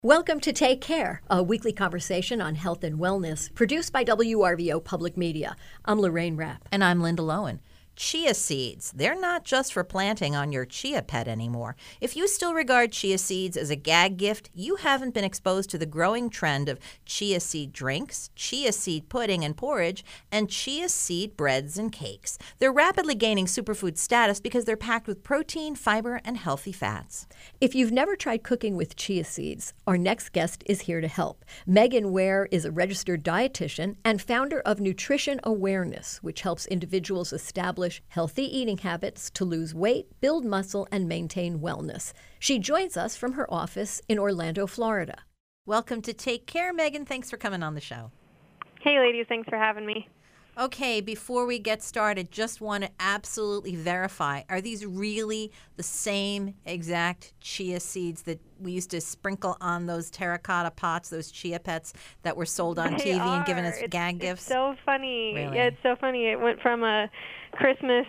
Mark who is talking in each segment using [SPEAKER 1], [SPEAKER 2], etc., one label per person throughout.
[SPEAKER 1] Welcome to Take Care, a weekly conversation on health and wellness, produced by WRVO Public Media. I'm Lorraine Rapp.
[SPEAKER 2] And I'm Linda Lowen. Chia seeds, they're not just for planting on your chia pet anymore. If you still regard chia seeds as a gag gift, you haven't been exposed to the growing trend of chia seed drinks, chia seed pudding and porridge, and chia seed breads and cakes. They're rapidly gaining superfood status because they're packed with protein, fiber, and healthy fats.
[SPEAKER 1] If you've never tried cooking with chia seeds, our next guest is here to help. Megan Ware is a registered dietitian and founder of Nutrition Awareness, which helps individuals establish healthy eating habits to lose weight, build muscle, and maintain wellness. She joins us from her office in Orlando, Florida.
[SPEAKER 2] Welcome to Take Care, Megan. Thanks for coming on the show.
[SPEAKER 3] Hey, ladies. Thanks for having me.
[SPEAKER 2] Okay, before we get started, just want to absolutely verify, are these really the same exact chia seeds that we used to sprinkle on those terracotta pots, those chia pets that were sold on TV and given as gag gifts?
[SPEAKER 3] It's so funny.
[SPEAKER 2] Really?
[SPEAKER 3] Yeah, it's so funny. It went from a Christmas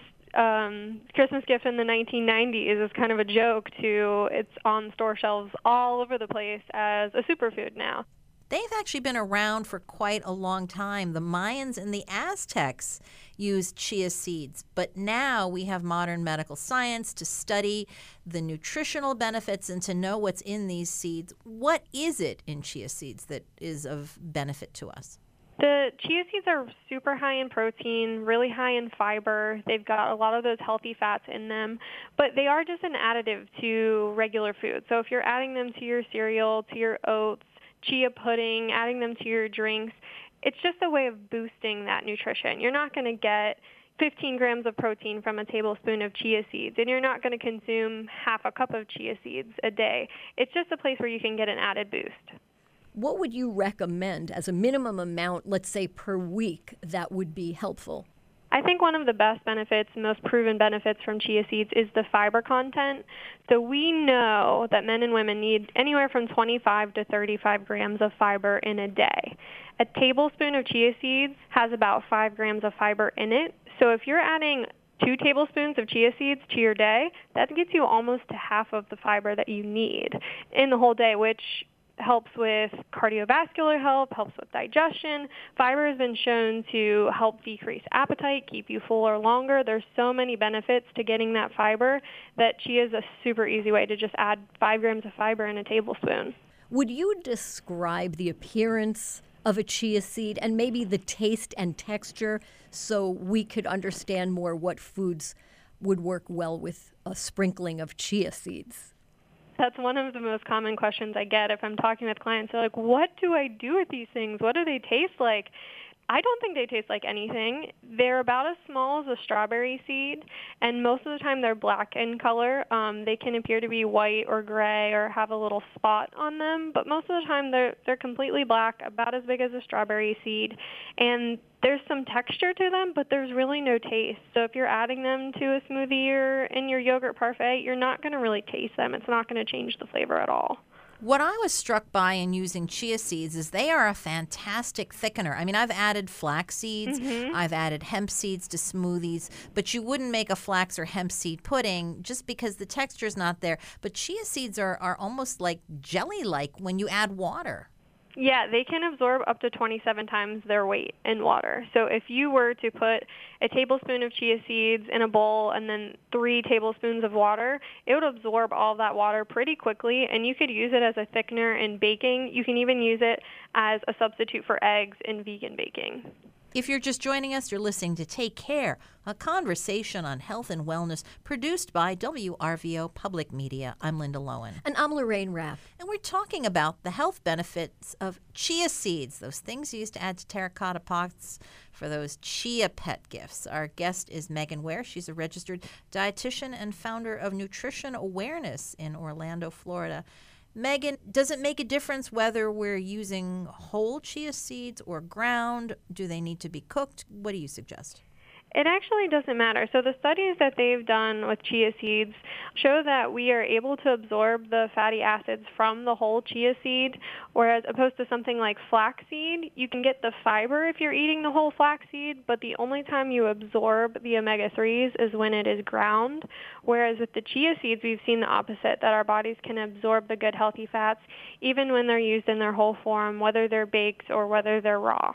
[SPEAKER 3] gift in the 1990s as kind of a joke to it's on store shelves all over the place as a superfood now.
[SPEAKER 2] They've actually been around for quite a long time. The Mayans and the Aztecs used chia seeds, but now we have modern medical science to study the nutritional benefits and to know what's in these seeds. What is it in chia seeds that is of benefit to us?
[SPEAKER 3] The chia seeds are super high in protein, really high in fiber. They've got a lot of those healthy fats in them, but they are just an additive to regular food. So if you're adding them to your cereal, to your oats, chia pudding, adding them to your drinks, it's just a way of boosting that nutrition. You're not going to get 15 grams of protein from a tablespoon of chia seeds, and you're not going to consume half a cup of chia seeds a day. It's just a place where you can get an added boost.
[SPEAKER 1] What would you recommend as a minimum amount, let's say per week, that would be helpful?
[SPEAKER 3] I think one of the best benefits, most proven benefits from chia seeds is the fiber content. So we know that men and women need anywhere from 25 to 35 grams of fiber in a day. A tablespoon of chia seeds has about 5 grams of fiber in it. So if you're adding 2 tablespoons of chia seeds to your day, that gets you almost to half of the fiber that you need in the whole day, which helps with cardiovascular health, helps with digestion. Fiber has been shown to help decrease appetite, keep you fuller longer. There's so many benefits to getting that fiber that chia is a super easy way to just add 5 grams of fiber in a tablespoon.
[SPEAKER 1] Would you describe the appearance of a chia seed and maybe the taste and texture so we could understand more what foods would work well with a sprinkling of chia seeds?
[SPEAKER 3] That's one of the most common questions I get if I'm talking with clients. They're like, what do I do with these things? What do they taste like? I don't think they taste like anything. They're about as small as a strawberry seed, and most of the time they're black in color. They can appear to be white or gray or have a little spot on them, but most of the time they're completely black, about as big as a strawberry seed, and there's some texture to them, but there's really no taste. So if you're adding them to a smoothie or in your yogurt parfait, you're not going to really taste them. It's not going to change the flavor at all.
[SPEAKER 2] What I was struck by in using chia seeds is they are a fantastic thickener. I mean, I've added flax seeds, I've added hemp seeds to smoothies, but you wouldn't make a flax or hemp seed pudding just because the texture's not there. But chia seeds are almost like jelly-like when you add water.
[SPEAKER 3] Yeah, they can absorb up to 27 times their weight in water. So if you were to put a tablespoon of chia seeds in a bowl and then 3 tablespoons of water, it would absorb all of that water pretty quickly, and you could use it as a thickener in baking. You can even use it as a substitute for eggs in vegan baking.
[SPEAKER 2] If you're just joining us, you're listening to Take Care, a conversation on health and wellness produced by WRVO Public Media. I'm Linda Lowen.
[SPEAKER 1] And I'm Lorraine Rapp.
[SPEAKER 2] And we're talking about the health benefits of chia seeds, those things you used to add to terracotta pots for those chia pet gifts. Our guest is Megan Ware. She's a registered dietitian and founder of Nutrition Awareness in Orlando, Florida. Megan, does it make a difference whether we're using whole chia seeds or ground? Do they need to be cooked? What do you suggest?
[SPEAKER 3] It actually doesn't matter. So the studies that they've done with chia seeds show that we are able to absorb the fatty acids from the whole chia seed, whereas opposed to something like flaxseed, you can get the fiber if you're eating the whole flaxseed, but the only time you absorb the omega-3s is when it is ground, whereas with the chia seeds, we've seen the opposite, that our bodies can absorb the good healthy fats even when they're used in their whole form, whether they're baked or whether they're raw.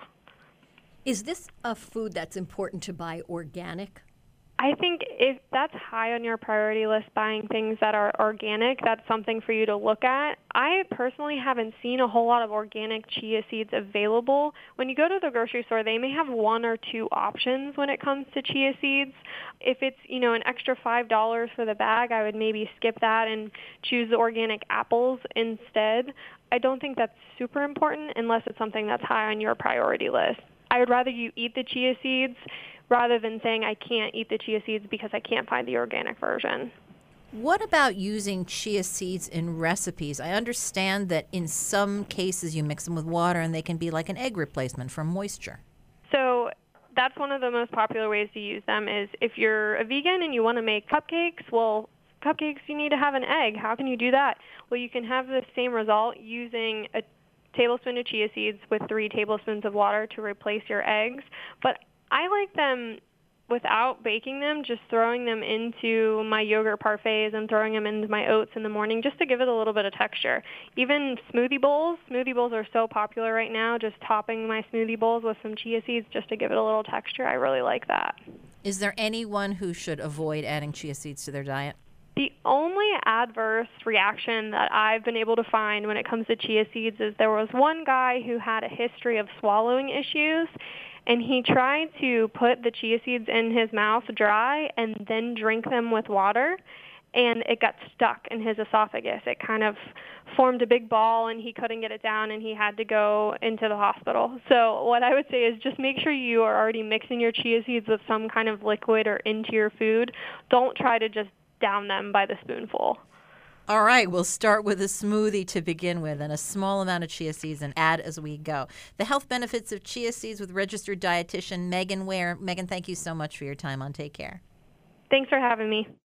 [SPEAKER 1] Is this a food that's important to buy organic?
[SPEAKER 3] I think if that's high on your priority list, buying things that are organic, that's something for you to look at. I personally haven't seen a whole lot of organic chia seeds available. When you go to the grocery store, they may have one or two options when it comes to chia seeds. If it's, an extra $5 for the bag, I would maybe skip that and choose the organic apples instead. I don't think that's super important unless it's something that's high on your priority list. I would rather you eat the chia seeds rather than saying I can't eat the chia seeds because I can't find the organic version.
[SPEAKER 2] What about using chia seeds in recipes? I understand that in some cases you mix them with water and they can be like an egg replacement for moisture.
[SPEAKER 3] So that's one of the most popular ways to use them is if you're a vegan and you want to make cupcakes, well, cupcakes you need to have an egg. How can you do that? Well, you can have the same result using a tablespoon of chia seeds with 3 tablespoons of water to replace your eggs. But I like them without baking them, just throwing them into my yogurt parfaits and throwing them into my oats in the morning just to give it a little bit of texture. Even smoothie bowls are so popular right now, just topping my smoothie bowls with some chia seeds just to give it a little texture. I really like that.
[SPEAKER 2] Is there anyone who should avoid adding chia seeds to their diet?
[SPEAKER 3] The only adverse reaction that I've been able to find when it comes to chia seeds is there was one guy who had a history of swallowing issues, and he tried to put the chia seeds in his mouth dry and then drink them with water, and it got stuck in his esophagus. It kind of formed a big ball, and he couldn't get it down, and he had to go into the hospital. So what I would say is just make sure you are already mixing your chia seeds with some kind of liquid or into your food. Don't try to just down them by the spoonful.
[SPEAKER 2] All right, we'll start with a smoothie to begin with and a small amount of chia seeds and add as we go. The health benefits of chia seeds with registered dietitian Megan Ware. Megan, thank you so much for your time on Take Care.
[SPEAKER 3] Thanks for having me.